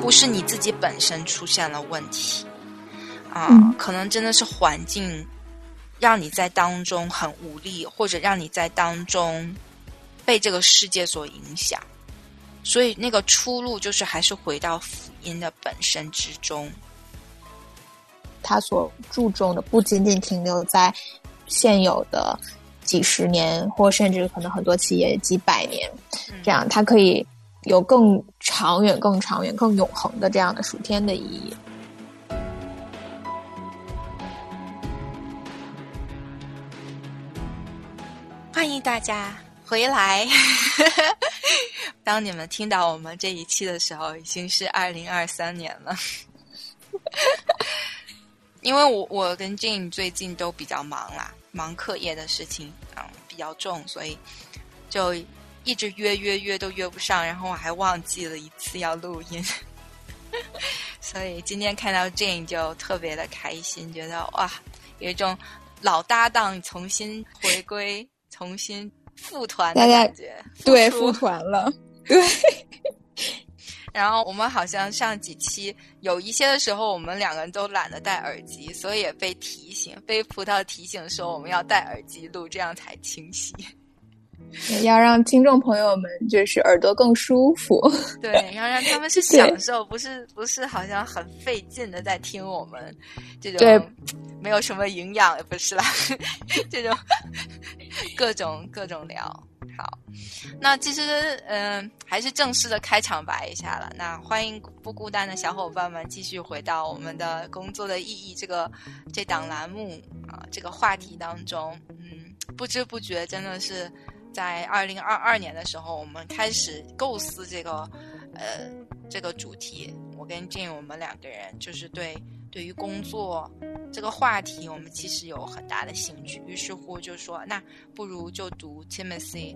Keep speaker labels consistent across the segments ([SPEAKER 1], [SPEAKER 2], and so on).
[SPEAKER 1] 不是你自己本身出现了问题可能真的是环境让你在当中很无力，或者让你在当中被这个世界所影响，所以那个出路就是还是回到福音的本身之中。
[SPEAKER 2] 他所注重的不仅仅停留在现有的几十年，或甚至可能很多企业几百年，这样它可以有更长远、更长远、更永恒的这样的属天的意义。
[SPEAKER 1] 欢迎大家回来当你们听到我们这一期的时候，已经是2023年了因为我跟 Jane 最近都比较忙啦，忙课业的事情比较重，所以就一直约都约不上，然后我还忘记了一次要录音所以今天看到 Jane 就特别的开心，觉得哇，有一种老搭档重新回归，重新复团的感觉。
[SPEAKER 2] 对，复团了。对
[SPEAKER 1] 然后我们好像上几期有一些的时候，我们两个人都懒得戴耳机，所以也被葡萄提醒说我们要戴耳机录，这样才清晰。
[SPEAKER 2] 要让听众朋友们就是耳朵更舒服。
[SPEAKER 1] 对，要让他们是享受，不是好像很费劲的在听我们这种没有什么营养，也不是啦这种各种聊。好，那其实还是正式的开场白一下了。那欢迎不孤单的小伙伴们继续回到我们的工作的意义这档栏目这个话题当中。不知不觉真的是在2022年的时候，我们开始构思这个主题。我跟 Jane 我们两个人就是对于工作这个话题，我们其实有很大的兴趣，于是乎就说那不如就读 Timothy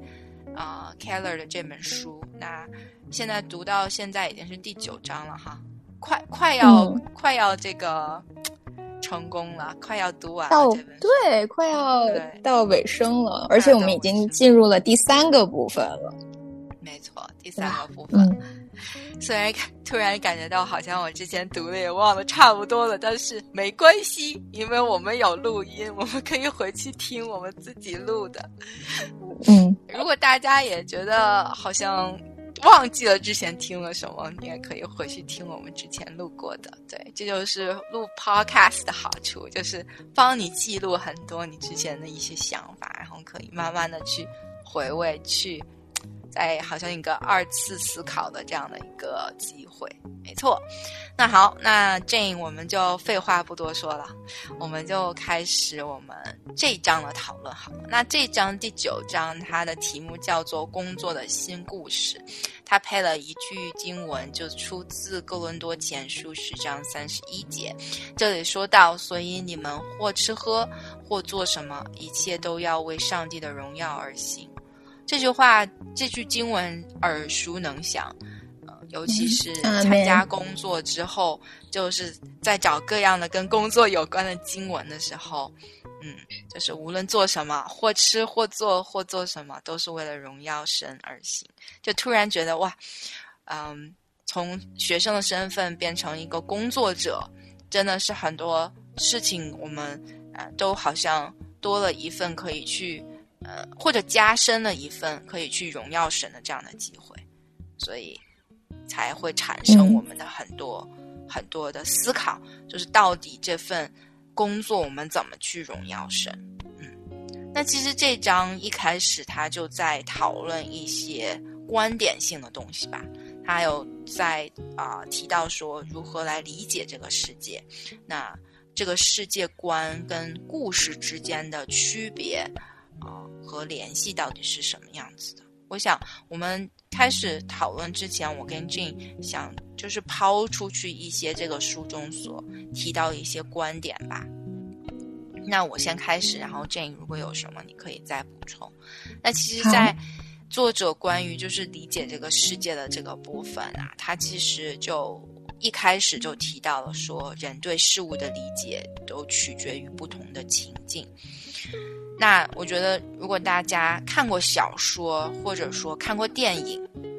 [SPEAKER 1] Keller 的这本书。那现在读到现在已经是第9章了哈，快要这个成功了，快要读完了这本书。
[SPEAKER 2] 对，快要到尾声了，而且我们已经进入了第3个部分了。
[SPEAKER 1] 没错，第3个部分。虽然突然感觉到好像我之前读的也忘了差不多了，但是没关系，因为我们有录音，我们可以回去听我们自己录的。如果大家也觉得好像忘记了之前听了什么，你也可以回去听我们之前录过的。对，这就是录 podcast 的好处，就是帮你记录很多你之前的一些想法，然后可以慢慢的去回味，去在好像一个2次思考的这样的一个机会。没错。那好，那 Jane 我们就废话不多说了，我们就开始我们这一章的讨论好了。那这一章第9章，它的题目叫做工作的新故事，它配了一句经文，就出自哥伦多前书10章31节，这里说到，所以你们或吃喝或做什么，一切都要为上帝的荣耀而行。这句经文耳熟能详，尤其是参加工作之后，就是在找各样的跟工作有关的经文的时候，就是无论做什么，或吃或做什么，都是为了荣耀神而行。就突然觉得哇，从学生的身份变成一个工作者，真的是很多事情我们都好像多了一份可以去或者加深了一份可以去荣耀神的这样的机会，所以才会产生我们的很多的思考，就是到底这份工作我们怎么去荣耀神。那其实这章一开始他就在讨论一些观点性的东西吧，他有在提到说如何来理解这个世界，那这个世界观跟故事之间的区别和联系到底是什么样子的。我想我们开始讨论之前，我跟 Jane 想就是抛出去一些这个书中所提到的一些观点吧。那我先开始，然后 Jane 如果有什么你可以再补充。那其实在作者关于就是理解这个世界的这个部分他其实就一开始就提到了说，人对事物的理解都取决于不同的情境。那我觉得如果大家看过小说或者说看过电影，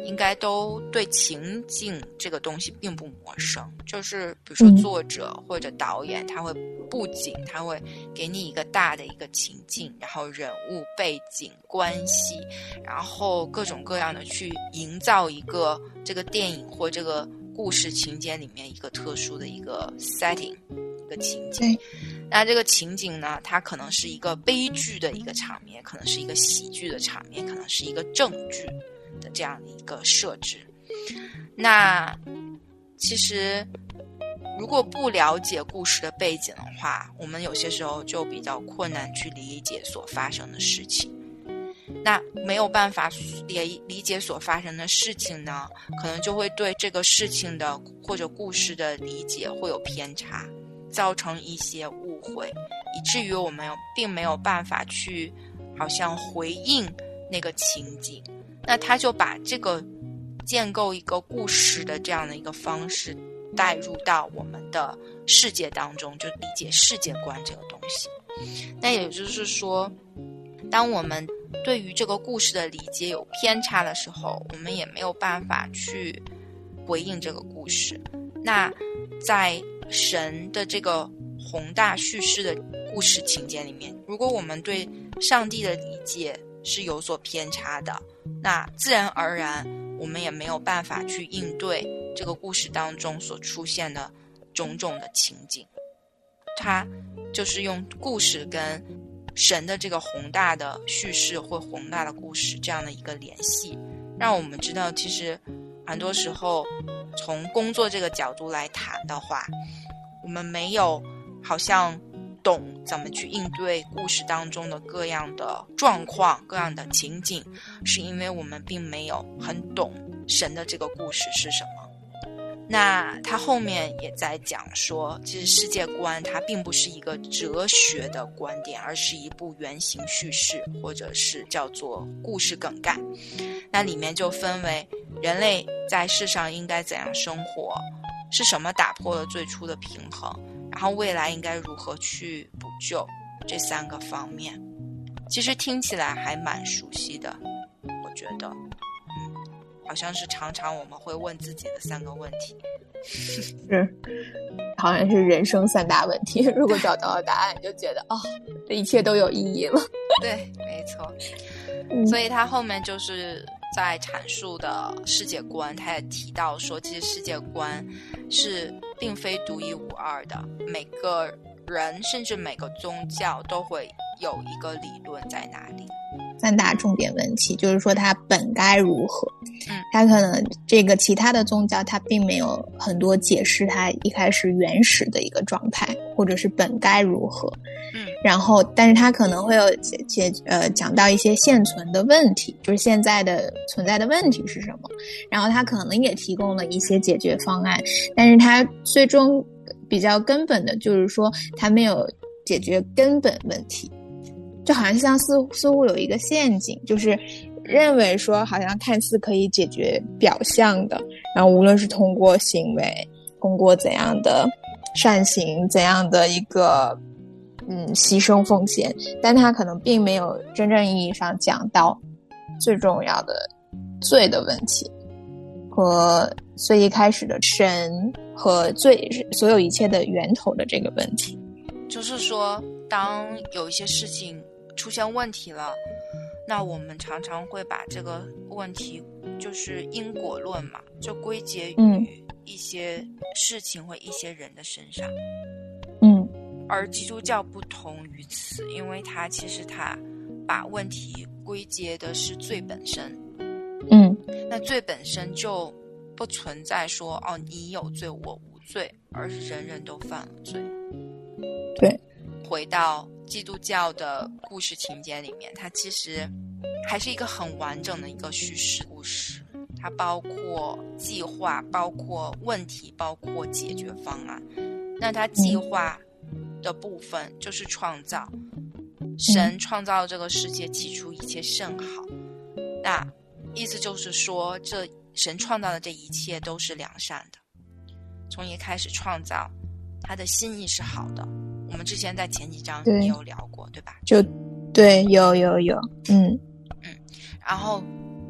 [SPEAKER 1] 应该都对情景这个东西并不陌生，就是比如说作者或者导演，他会布景，他会给你一个大的一个情境，然后人物背景关系，然后各种各样的去营造一个这个电影或这个故事情节里面一个特殊的一个 setting， 一个情景。那这个情景呢，它可能是一个悲剧的一个场面，可能是一个喜剧的场面，可能是一个正剧的这样的一个设置。那其实如果不了解故事的背景的话，我们有些时候就比较困难去理解所发生的事情。那没有办法理解所发生的事情呢，可能就会对这个事情的或者故事的理解会有偏差，造成一些误会，以至于我们并没有办法去好像回应那个情景。那他就把这个建构一个故事的这样的一个方式带入到我们的世界当中，就理解世界观这个东西。那也就是说，当我们对于这个故事的理解有偏差的时候，我们也没有办法去回应这个故事。那在神的这个宏大叙事的故事情节里面，如果我们对上帝的理解是有所偏差的，那自然而然我们也没有办法去应对这个故事当中所出现的种种的情景。它就是用故事跟神的这个宏大的叙事或宏大的故事这样的一个联系，让我们知道其实很多时候从工作这个角度来谈的话，我们没有好像懂怎么去应对故事当中的各样的状况各样的情景，是因为我们并没有很懂神的这个故事是什么。那他后面也在讲说，其实世界观它并不是一个哲学的观点，而是一部原型叙事，或者是叫做故事梗概。那里面就分为人类在世上应该怎样生活，是什么打破了最初的平衡，然后未来应该如何去补救，这3个方面。其实听起来还蛮熟悉的，我觉得好像是常常我们会问自己的3个问题。
[SPEAKER 2] 是，好像是人生3大问题，如果找到了答案就觉得这一切都有意义了。
[SPEAKER 1] 对，没错。所以他后面就是在阐述的世界观，他也提到说其实世界观是并非独一无二的，每个人甚至每个宗教都会有一个理论在那里。
[SPEAKER 2] 3大重点问题就是说它本该如何，它可能这个其他的宗教它并没有很多解释它一开始原始的一个状态，或者是本该如何，然后但是它可能会有讲到一些现存的问题，就是现在的存在的问题是什么，然后它可能也提供了一些解决方案，但是它最终比较根本的就是说它没有解决根本问题，就好像似乎有一个陷阱，就是认为说好像看似可以解决表象的，然后无论是通过行为，通过怎样的善行，怎样的一个牺牲奉献，但它可能并没有真正意义上讲到最重要的罪的问题和最一开始的神和所有一切的源头的这个问题。
[SPEAKER 1] 就是说当有一些事情出现问题了，那我们常常会把这个问题就是因果论嘛，就归结于一些事情或一些人的身上。而基督教不同于此，因为它其实它把问题归结的是罪本身。那罪本身就不存在说你有罪我无罪，而是人人都犯了罪。
[SPEAKER 2] 对，
[SPEAKER 1] 回到基督教的故事情节里面，它其实还是一个很完整的一个叙事故事，它包括计划，包括问题，包括解决方案。那它计划的部分就是创造，神创造这个世界，起初一切甚好。那意思就是说，这神创造的这一切都是良善的，从一开始创造，他的心意是好的。我们之前在前几章也有聊过，对吧？
[SPEAKER 2] 就对，有。然
[SPEAKER 1] 后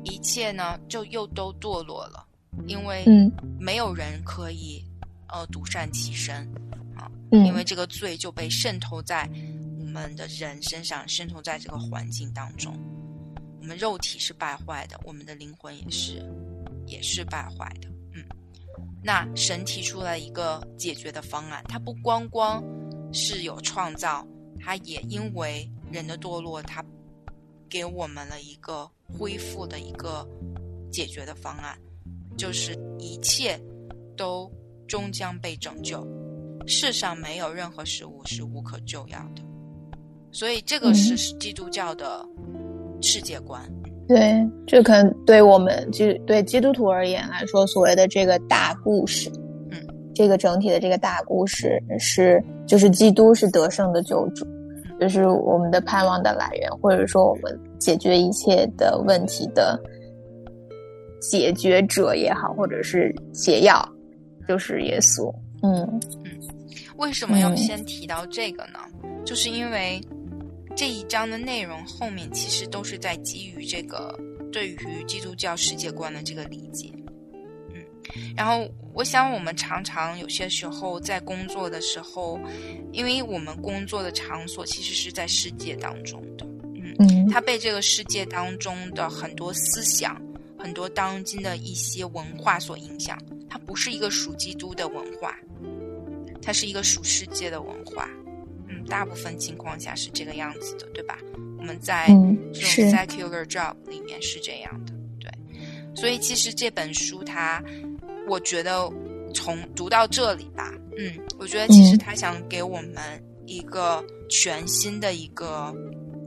[SPEAKER 1] 一切呢就又都堕落了，因为没有人可以独善其身啊，因为这个罪就被渗透在我们的人身上，渗透在这个环境当中。我们肉体是败坏的，我们的灵魂也是败坏的。那神提出了一个解决的方案，他不光光是有创造，他也因为人的堕落，他给我们了一个恢复的一个解决的方案，就是一切都终将被拯救，世上没有任何事物是无可救药的。所以这个是基督教的世界观。
[SPEAKER 2] 对，这可能对我们对基督徒而言来说，所谓的这个大故事，这个整体的这个大故事就是基督是得胜的救主，就是我们的盼望的来源，或者说我们解决一切的问题的解决者也好，或者是解药，就是耶稣。
[SPEAKER 1] 为什么要先提到这个呢？就是因为这一章的内容后面其实都是在基于这个对于基督教世界观的这个理解。然后我想我们常常有些时候在工作的时候，因为我们工作的场所其实是在世界当中的，它被这个世界当中的很多思想，很多当今的一些文化所影响，它不是一个属基督的文化，它是一个属世界的文化。大部分情况下是这个样子的，对吧？我们在这种 secular job 里面是这样的，对。所以其实这本书我觉得从读到这里吧，我觉得其实他想给我们一个全新的一个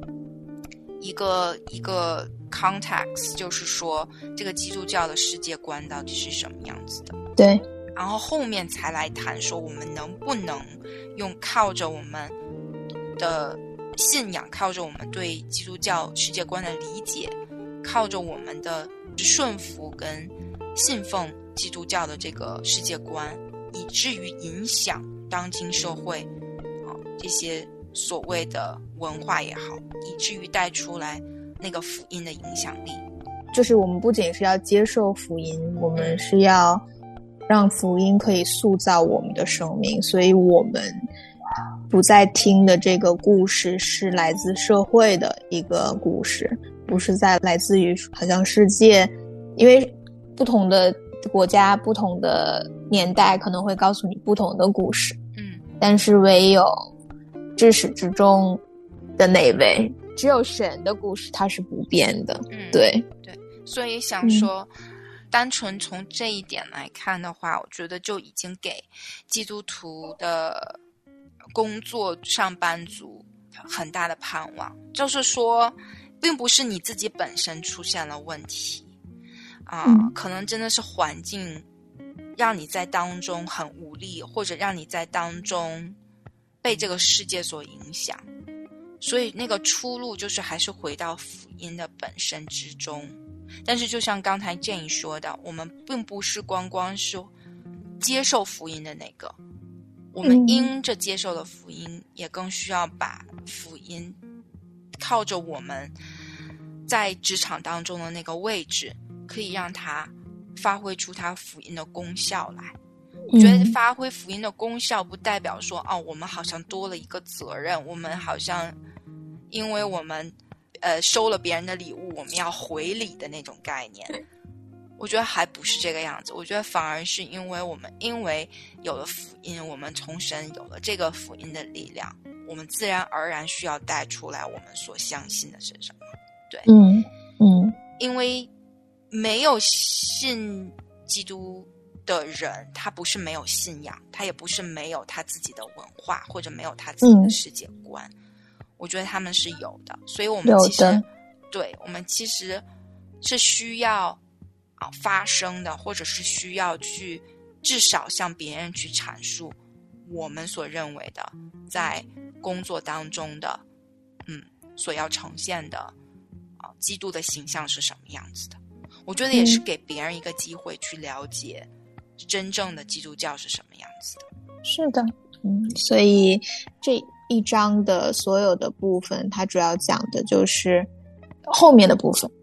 [SPEAKER 1] context， 就是说这个基督教的世界观到底是什么样子的。
[SPEAKER 2] 对。
[SPEAKER 1] 然后后面才来谈说我们能不能靠着我们的信仰，靠着我们对基督教世界观的理解，靠着我们的顺服跟信奉基督教的这个世界观，以至于影响当今社会这些所谓的文化也好，以至于带出来那个福音的影响力。
[SPEAKER 2] 就是我们不仅是要接受福音，我们是要让福音可以塑造我们的生命，所以我们不再听的这个故事是来自社会的一个故事，不是来自于好像世界，因为不同的国家不同的年代可能会告诉你不同的故事，但是唯有至始至终的那位，只有神的故事它是不变的。对，
[SPEAKER 1] 所以想说单纯从这一点来看的话，我觉得就已经给基督徒的工作上班族很大的盼望，就是说并不是你自己本身出现了问题可能真的是环境让你在当中很无力，或者让你在当中被这个世界所影响，所以那个出路就是还是回到福音的本身之中。但是就像刚才 Jane 说的，我们并不是光是接受福音的那个，我们因着接受了福音，也更需要把福音靠着我们在职场当中的那个位置，可以让它发挥出它福音的功效来。我觉得发挥福音的功效不代表说我们好像多了一个责任，我们好像因为我们收了别人的礼物我们要回礼的那种概念。我觉得还不是这个样子，我觉得反而是因为有了福音，我们从神有了这个福音的力量，我们自然而然需要带出来我们所相信的是什么。对，因为没有信基督的人，他不是没有信仰，他也不是没有他自己的文化，或者没有他自己的世界观。我觉得他们是有的，所以我们其实是需要发声的，或者是需要去至少向别人去阐述我们所认为的在工作当中的所要呈现的基督的形象是什么样子的。我觉得也是给别人一个机会去了解真正的基督教是什么样子的。
[SPEAKER 2] 是的，所以这一章的所有的部分它主要讲的就是后面的部分，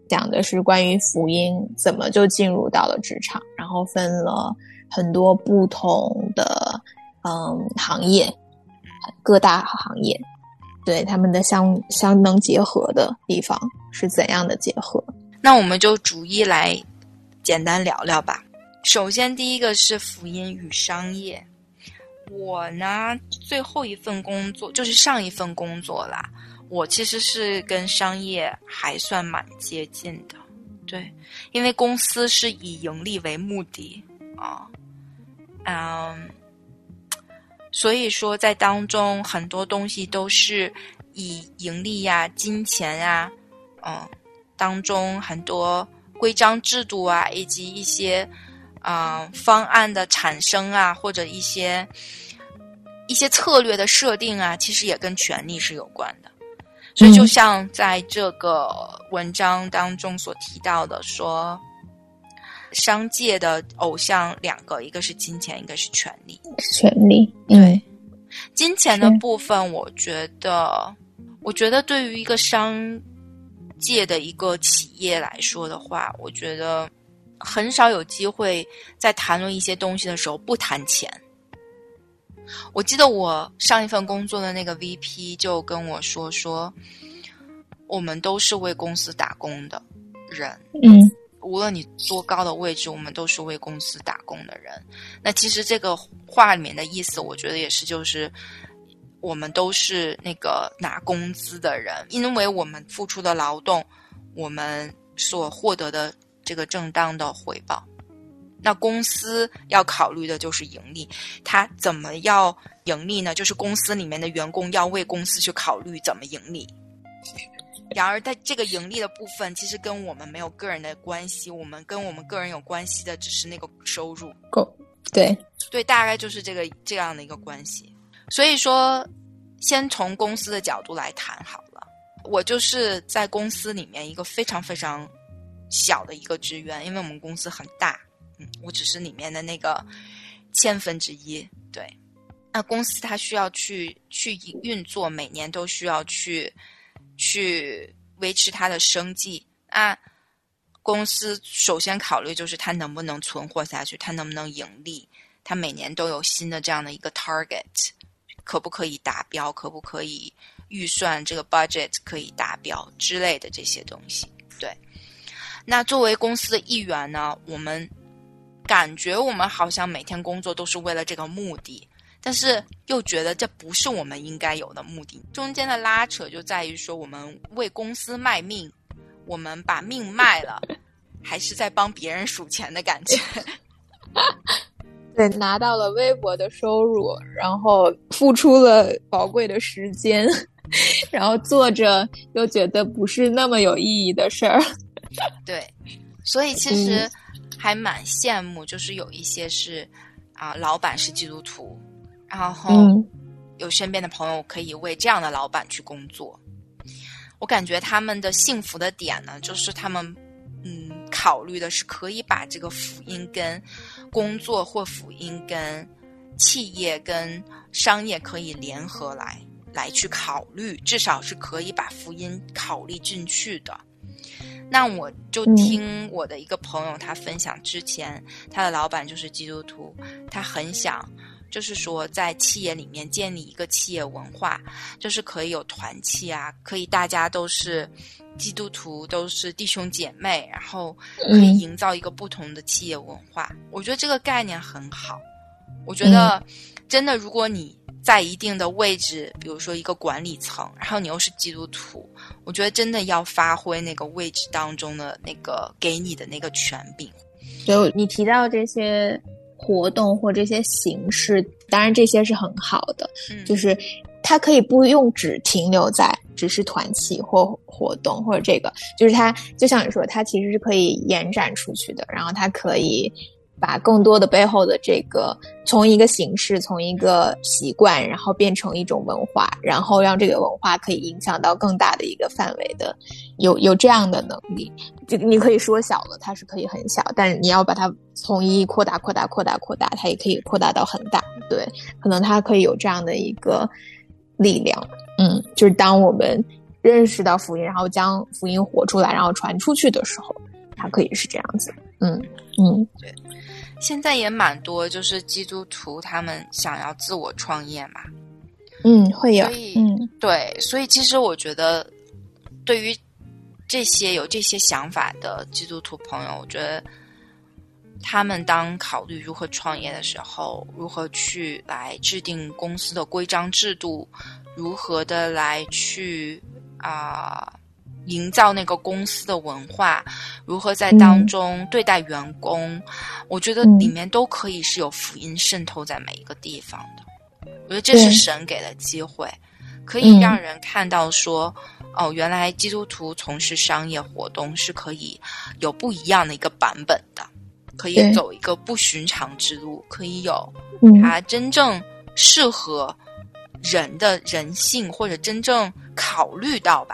[SPEAKER 2] 讲的是关于福音怎么就进入到了职场，然后分了很多不同的行业，各大行业，对他们的相能结合的地方是怎样的结合。
[SPEAKER 1] 那我们就逐一来简单聊聊吧。首先第一个是福音与商业。我呢最后一份工作就是上一份工作啦，我其实是跟商业还算蛮接近的，对，因为公司是以盈利为目的所以说在当中很多东西都是以盈利呀、金钱呀，当中很多规章制度啊，以及一些方案的产生啊，或者一些策略的设定啊，其实也跟权力是有关的。所以就像在这个文章当中所提到的说，商界的偶像两个，一个是金钱，一个是权力。
[SPEAKER 2] 对，
[SPEAKER 1] 金钱的部分我觉得对于一个商界的一个企业来说的话，我觉得很少有机会在谈论一些东西的时候不谈钱。我记得我上一份工作的那个 VP 就跟我说我们都是为公司打工的人，无论你多高的位置，我们都是为公司打工的人。那其实这个话里面的意思我觉得也是，就是我们都是那个拿工资的人，因为我们付出的劳动，我们所获得的这个正当的回报。那公司要考虑的就是盈利，它怎么要盈利呢？就是公司里面的员工要为公司去考虑怎么盈利。然而在这个盈利的部分其实跟我们没有个人的关系，我们跟我们个人有关系的只是那个收入。
[SPEAKER 2] 对，
[SPEAKER 1] 大概就是这样的一个关系。所以说先从公司的角度来谈好了。我就是在公司里面一个非常非常小的一个职员，因为我们公司很大，我只是里面的那个1/1000。对，那公司它需要去运作，每年都需要去维持它的生计。公司首先考虑就是它能不能存活下去，它能不能盈利，它每年都有新的这样的一个 target， 可不可以达标，可不可以预算这个 budget 可以达标之类的这些东西。对，那作为公司的一员呢，我们感觉我们好像每天工作都是为了这个目的，但是又觉得这不是我们应该有的目的。中间的拉扯就在于说，我们为公司卖命，我们把命卖了，还是在帮别人数钱的感觉。
[SPEAKER 2] 对，拿到了微薄的收入，然后付出了宝贵的时间，然后做着又觉得不是那么有意义的事儿。
[SPEAKER 1] 对，所以其实还蛮羡慕，就是有一些是老板是基督徒，然后有身边的朋友可以为这样的老板去工作。我感觉他们的幸福的点呢，就是他们考虑的是可以把这个福音跟工作或福音跟企业跟商业可以联合来去考虑，至少是可以把福音考虑进去的。那我就听我的一个朋友他分享，之前他的老板就是基督徒，他很想就是说在企业里面建立一个企业文化，就是可以有团契啊，可以大家都是基督徒，都是弟兄姐妹，然后可以营造一个不同的企业文化。我觉得这个概念很好。我觉得真的，如果你在一定的位置，比如说一个管理层，然后你又是基督徒，我觉得真的要发挥那个位置当中的那个给你的那个权柄。
[SPEAKER 2] 就你提到这些活动或这些形式，当然这些是很好的，就是它可以不用只停留在只是团契或活动，或者这个就是它就像你说，它其实是可以延展出去的，然后它可以把更多的背后的这个从一个形式，从一个习惯，然后变成一种文化，然后让这个文化可以影响到更大的一个范围的，有这样的能力。这个你可以说小了，它是可以很小，但是你要把它从一扩大，它也可以扩大到很大。对，可能它可以有这样的一个力量。就是当我们认识到福音，然后将福音活出来，然后传出去的时候，它可以是这样子。
[SPEAKER 1] 对。现在也蛮多就是基督徒他们想要自我创业嘛，
[SPEAKER 2] 会有，
[SPEAKER 1] 对，所以其实我觉得对于这些有这些想法的基督徒朋友，我觉得他们当考虑如何创业的时候，如何去来制定公司的规章制度，如何的来去营造那个公司的文化，如何在当中对待员工，我觉得里面都可以是有福音渗透在每一个地方的。我觉得这是神给的机会，可以让人看到说，原来基督徒从事商业活动是可以有不一样的一个版本的，可以走一个不寻常之路，可以有它真正适合人的人性，或者真正考虑到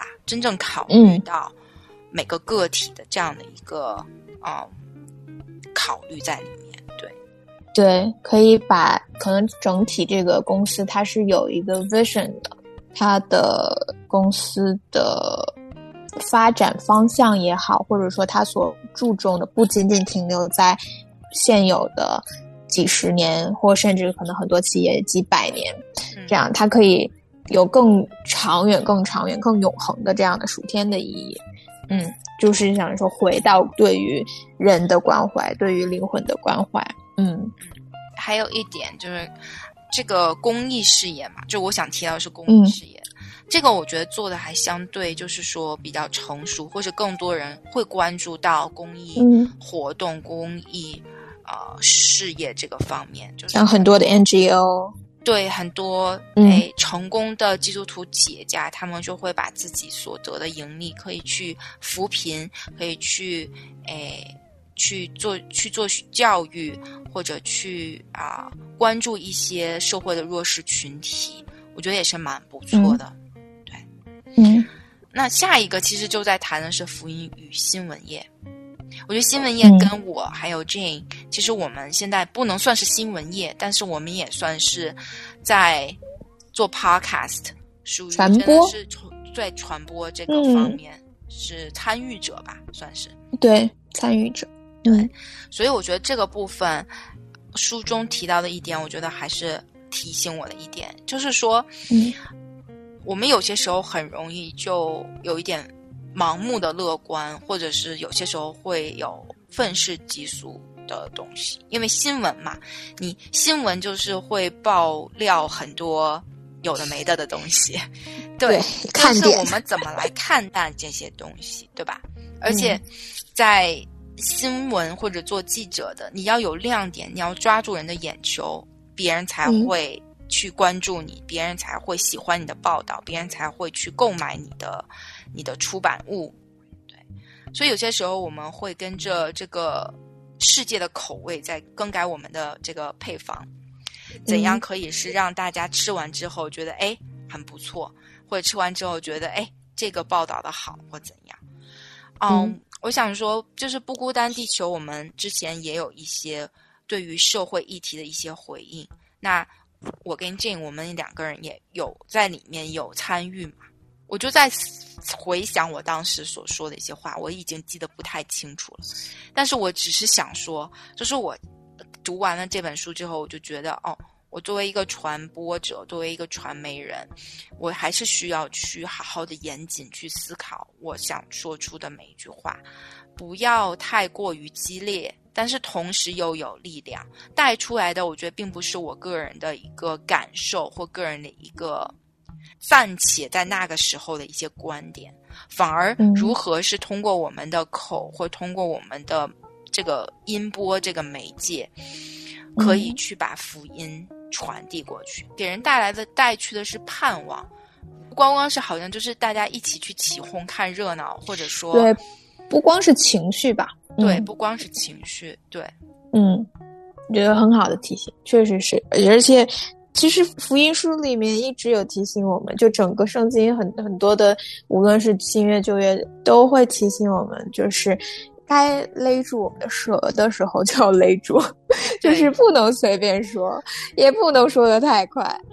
[SPEAKER 1] 每个个体的这样的一个考虑在里面。
[SPEAKER 2] 对，可以把可能整体这个公司它是有一个 vision 的，它的公司的发展方向也好，或者说它所注重的不仅仅停留在现有的几十年，或甚至可能很多企业几百年，这样它可以有更长远、更永恒的这样的属天的意义。就是想说回到对于人的关怀，对于灵魂的关怀。
[SPEAKER 1] 还有一点就是这个公益事业嘛，就我想提到的是公益事业，这个我觉得做的还相对就是说比较成熟，或者更多人会关注到公益活动、公益事业这个方面，就是
[SPEAKER 2] 像很多的 NGO，
[SPEAKER 1] 对，很多成功的基督徒企业家，他们就会把自己所得的盈利可以去扶贫，可以去去做教育，或者去关注一些社会的弱势群体，我觉得也是蛮不错的。对，那下一个其实就在谈的是福音与新闻业。我觉得新闻业跟我还有 Jane，其实我们现在不能算是新闻业，但是我们也算是在做 podcast， 属于
[SPEAKER 2] 传播，
[SPEAKER 1] 是在传播这个方面是参与者吧，算是。
[SPEAKER 2] 对，参与者。
[SPEAKER 1] 对，所以我觉得这个部分书中提到的一点，我觉得还是提醒我的一点，就是说我们有些时候很容易就有一点盲目的乐观，或者是有些时候会有愤世嫉俗的东西，因为新闻嘛，你新闻就是会爆料很多有的没的的东西，对，但是我们怎么来看待这些东西，对吧？而且在新闻或者做记者的，你要有亮点，你要抓住人的眼球，别人才会去关注你，别人才会喜欢你的报道，别人才会去购买你的出版物。对，所以有些时候我们会跟着这个世界的口味在更改我们的这个配方，怎样可以是让大家吃完之后觉得很不错，或者吃完之后觉得这个报道的好，或怎样。我想说就是不孤单地球，我们之前也有一些对于社会议题的一些回应，那我跟 Jane 我们两个人也有在里面有参与嘛，我就在回想我当时所说的一些话，我已经记得不太清楚了，但是我只是想说，就是我读完了这本书之后，我就觉得我作为一个传播者，作为一个传媒人，我还是需要去好好的严谨去思考我想说出的每一句话，不要太过于激烈，但是同时又有力量带出来的，我觉得并不是我个人的一个感受或个人的一个暂且在那个时候的一些观点，反而如何是通过我们的口，或通过我们的这个音波这个媒介，可以去把福音传递过去，给人带去的是盼望，不光光是好像就是大家一起去起哄看热闹，或者说
[SPEAKER 2] 对，不光是情绪吧，
[SPEAKER 1] 对，不光是情绪，对，
[SPEAKER 2] 我觉得很好的提醒，确实是，而且其实福音书里面一直有提醒我们，就整个圣经很多的，无论是新约旧约，都会提醒我们，就是该勒住我们的舌的时候就要勒住，就是不能随便说，也不能说得太快。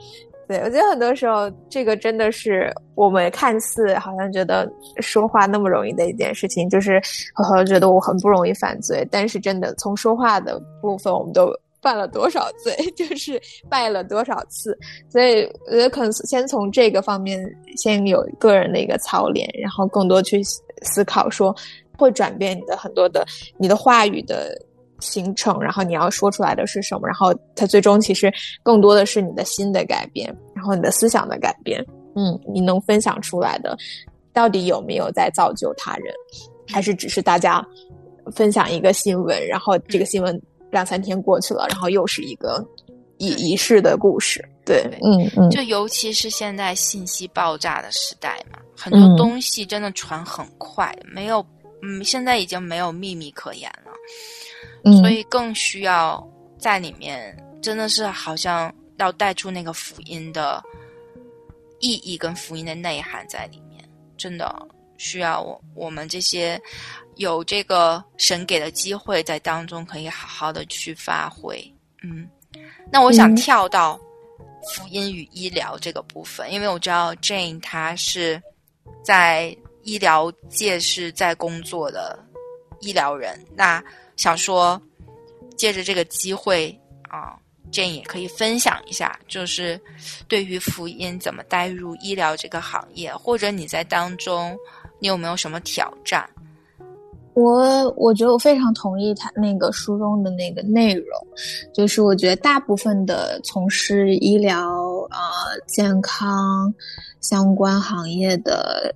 [SPEAKER 2] 对，我觉得很多时候这个真的是我们看似好像觉得说话那么容易的一件事情，就是好像觉得我很不容易犯罪，但是真的从说话的部分我们都犯了多少罪，就是败了多少次。所以我觉得可能先从这个方面先有个人的一个操练，然后更多去思考说会转变你的很多的你的话语的形成，然后你要说出来的是什么，然后它最终其实更多的是你的心的改变，然后你的思想的改变。你能分享出来的到底有没有在造就他人，还是只是大家分享一个新闻，然后这个新闻2-3天过去了，然后又是一个仪式的故事。对，
[SPEAKER 1] 就尤其是现在信息爆炸的时代嘛，很多东西真的传很快，没有现在已经没有秘密可言了。所以更需要在里面真的是好像要带出那个福音的意义跟福音的内涵在里面，真的需要我们这些有这个神给的机会在当中可以好好的去发挥。那我想跳到福音与医疗这个部分，因为我知道 Jane 她是在医疗界是在工作的医疗人，那想说借着这个机会Jane 也可以分享一下，就是对于福音怎么带入医疗这个行业，或者你在当中你有没有什么挑战？
[SPEAKER 2] 我觉得我非常同意他那个书中的那个内容，就是我觉得大部分的从事医疗健康相关行业的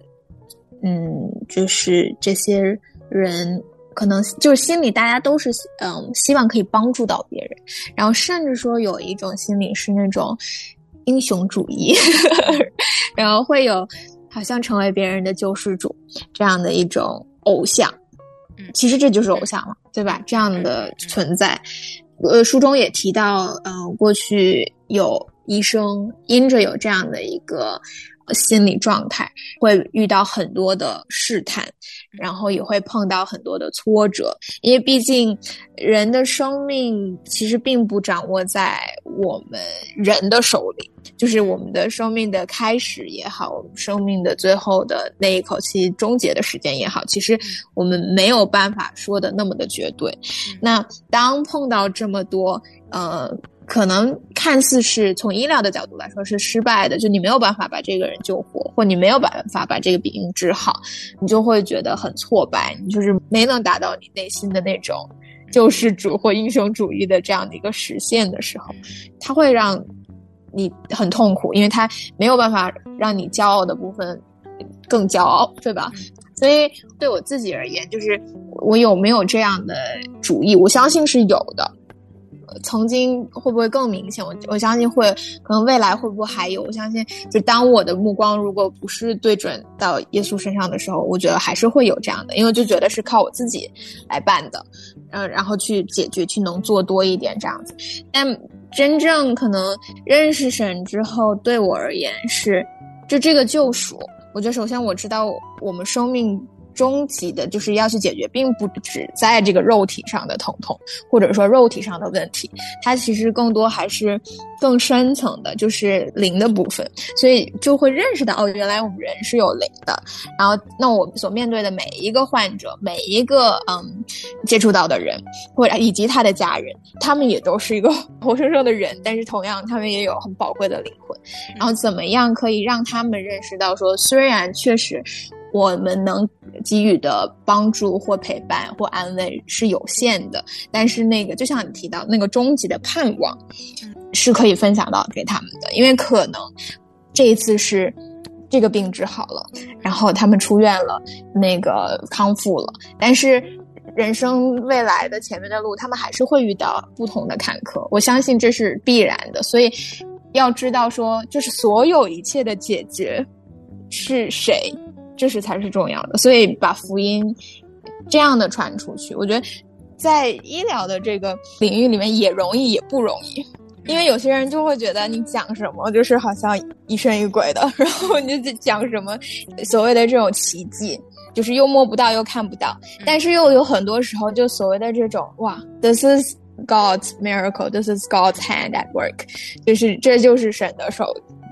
[SPEAKER 2] 就是这些人可能就是心里大家都是希望可以帮助到别人，然后甚至说有一种心理是那种英雄主义然后会有好像成为别人的救世主这样的一种偶像，其实这就是偶像嘛，对吧？这样的存在。书中也提到过去有医生因着有这样的一个心理状态会遇到很多的试探，然后也会碰到很多的挫折，因为毕竟人的生命其实并不掌握在我们人的手里，就是我们的生命的开始也好，我们生命的最后的那一口气终结的时间也好，其实我们没有办法说的那么的绝对。那当碰到这么多可能看似是从医疗的角度来说是失败的，就你没有办法把这个人救活，或你没有办法把这个病治好，你就会觉得很挫败，你就是没能达到你内心的那种救世主或英雄主义的这样的一个实现的时候，它会让你很痛苦，因为它没有办法让你骄傲的部分更骄傲，对吧？所以对我自己而言，就是我有没有这样的主意，我相信是有的。曾经会不会更明显，我相信会，可能未来会不会还有，我相信就当我的目光如果不是对准到耶稣身上的时候，我觉得还是会有这样的，因为就觉得是靠我自己来办的，然后去解决，去能做多一点这样子。但真正可能认识神之后，对我而言是就这个救赎，我觉得首先我知道我们生命终极的就是要去解决并不只在这个肉体上的疼痛，或者说肉体上的问题，它其实更多还是更深层的，就是灵的部分，所以就会认识到原来我们人是有灵的，然后那我们所面对的每一个患者，每一个接触到的人，或者以及他的家人，他们也都是一个活生生的人，但是同样他们也有很宝贵的灵魂，然后怎么样可以让他们认识到说，虽然确实我们能给予的帮助或陪伴或安慰是有限的，但是那个就像你提到那个终极的盼望是可以分享到给他们的，因为可能这一次是这个病治好了，然后他们出院了，那个康复了，但是人生未来的前面的路他们还是会遇到不同的坎坷，我相信这是必然的，所以要知道说就是所有一切的解决是谁，这是才是重要的，所以把福音这样的传出去，我觉得在医疗的这个领域里面也容易也不容易，因为有些人就会觉得你讲什么就是好像疑神疑鬼的，然后你就讲什么所谓的这种奇迹，就是又摸不到又看不到，但是又有很多时候就所谓的这种哇 this is God's miracle, this is God's hand at work, 就是这就是神的手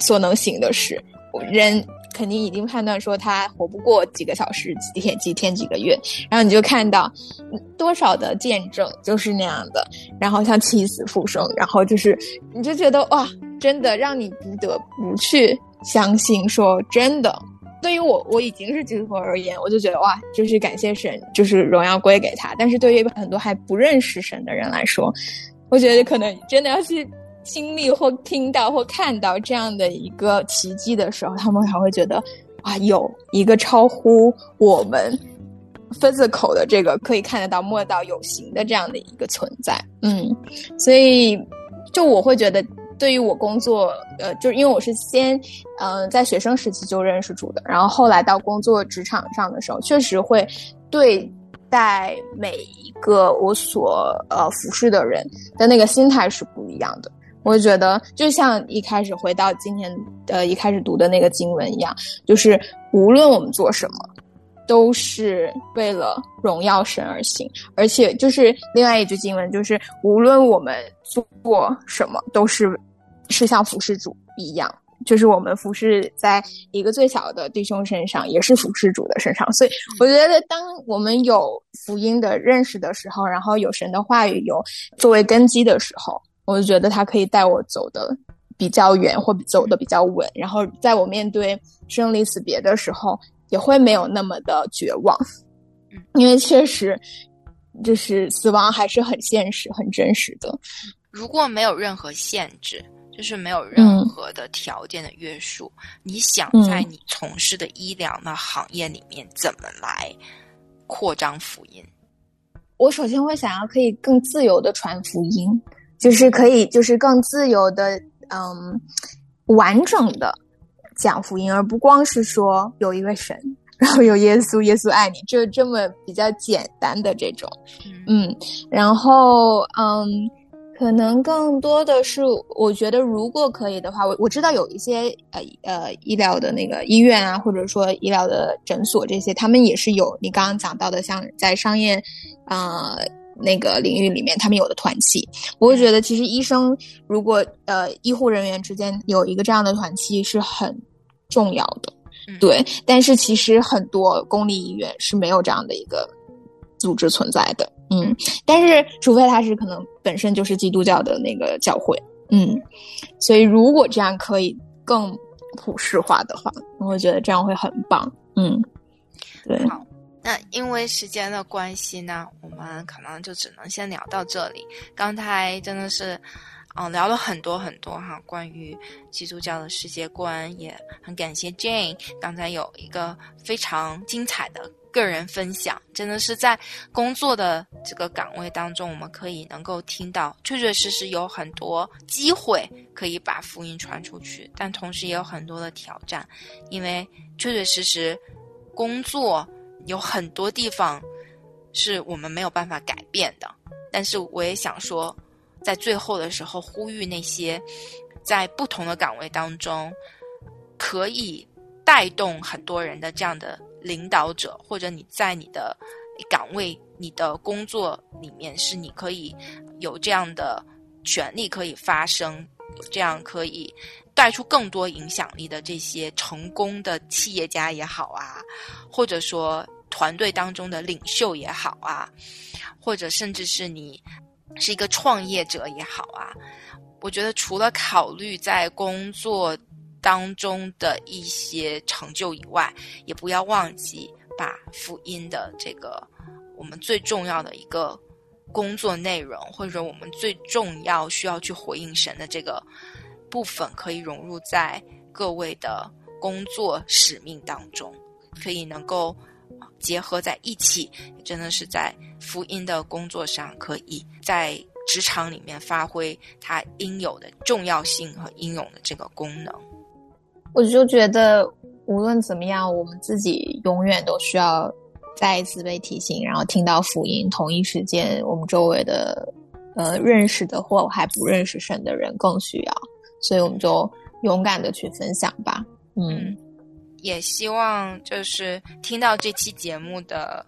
[SPEAKER 2] 所能行的事，人肯定已经判断说他活不过几个小时、几天、几个月，然后你就看到多少的见证就是那样的，然后像起死复生，然后就是你就觉得哇，真的让你不得不去相信说真的。对于我已经是基督徒而言，我就觉得哇，就是感谢神，就是荣耀归给他。但是对于很多还不认识神的人来说，我觉得可能真的要去经历或听到或看到这样的一个奇迹的时候，他们才会觉得啊，有一个超乎我们 physical 的这个可以看得到摸得到有形的这样的一个存在。所以就我会觉得对于我工作就是因为我是先在学生时期就认识主的，然后后来到工作职场上的时候，确实会对待每一个我所服侍的人的那个心态是不一样的。我觉得就像一开始回到今天一开始读的那个经文一样，就是无论我们做什么都是为了荣耀神而行，而且就是另外一句经文，就是无论我们做什么都是像服侍主一样，就是我们服侍在一个最小的弟兄身上，也是服侍主的身上。所以我觉得当我们有福音的认识的时候，然后有神的话语有作为根基的时候，我就觉得他可以带我走得比较远，或走得比较稳，然后在我面对生离死别的时候也会没有那么的绝望。因为确实就是死亡还是很现实很真实的。
[SPEAKER 1] 如果没有任何限制，就是没有任何的条件的约束，你想在你从事的医疗的行业里面怎么来扩张福音？
[SPEAKER 2] 我首先会想要可以更自由的传福音，就是可以就是更自由的完整的讲福音，而不光是说有一个神，然后有耶稣，耶稣爱你，就这么比较简单的这种。然后可能更多的是我觉得如果可以的话，我知道有一些医疗的那个医院啊，或者说医疗的诊所这些，他们也是有你刚刚讲到的，像在商业那个领域里面他们有的团契。我会觉得其实医生如果医护人员之间有一个这样的团契是很重要的。对，但是其实很多公立医院是没有这样的一个组织存在的。但是除非他是可能本身就是基督教的那个教会。所以如果这样可以更普世化的话，我会觉得这样会很棒。对。
[SPEAKER 1] 好，那因为时间的关系呢，我们可能就只能先聊到这里。刚才真的是聊了很多很多关于基督教的世界观，也很感谢 Jane 刚才有一个非常精彩的个人分享。真的是在工作的这个岗位当中，我们可以能够听到确确实实有很多机会可以把福音传出去，但同时也有很多的挑战，因为确确实实工作有很多地方是我们没有办法改变的。但是我也想说，在最后的时候呼吁那些在不同的岗位当中可以带动很多人的这样的领导者，或者你在你的岗位你的工作里面是你可以有这样的权利可以发声，有这样可以带出更多影响力的这些成功的企业家也好啊，或者说团队当中的领袖也好啊，或者甚至是你是一个创业者也好啊，我觉得除了考虑在工作当中的一些成就以外，也不要忘记把福音的这个我们最重要的一个工作内容，或者我们最重要需要去回应神的这个部分，可以融入在各位的工作使命当中，可以能够结合在一起，真的是在福音的工作上可以在职场里面发挥它应有的重要性和应有的这个功能。
[SPEAKER 2] 我就觉得无论怎么样，我们自己永远都需要再一次被提醒，然后听到福音，同一时间我们周围的认识的或还不认识神的人更需要，所以我们就勇敢的去分享吧。也
[SPEAKER 1] 希望就是听到这期节目的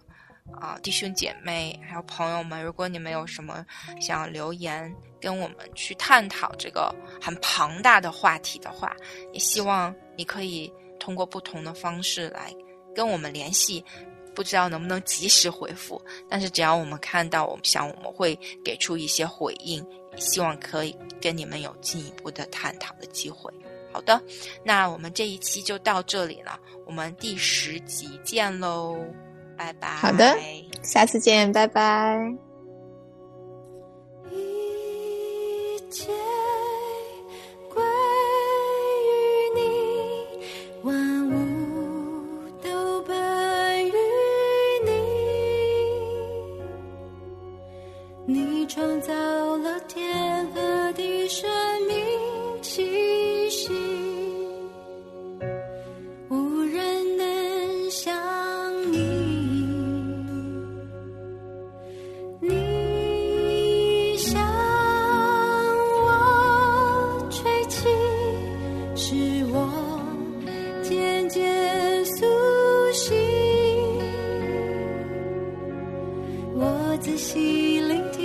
[SPEAKER 1] 弟兄姐妹还有朋友们，如果你们有什么想留言跟我们去探讨这个很庞大的话题的话，也希望你可以通过不同的方式来跟我们联系，不知道能不能及时回复，但是只要我们看到，我们会给出一些回应，也希望可以跟你们有进一步的探讨的机会。好的，那我们这一期就到这里了，我们第10集见喽，拜拜。
[SPEAKER 2] 好的，下次见，拜拜。
[SPEAKER 3] 一切归于你，万物都本于你，你创造了天和地，生命气息，无人能像你。你向我吹气，使我渐渐苏醒。我仔细聆听